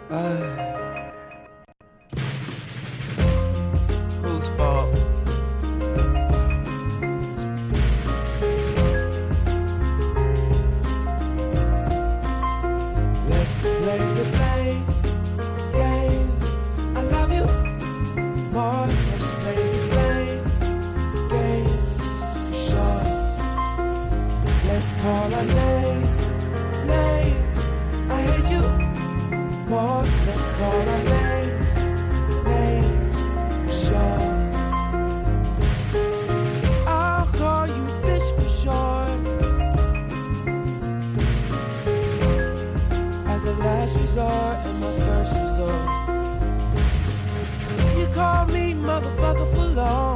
Whose fault? Let's play the game. I love you more. Let's play the game for sure. Let's call our names. I hate you more. Let's call our names for sure. I'll call you bitch for sure. As a last resort and my first resort. You call me motherfucker for long.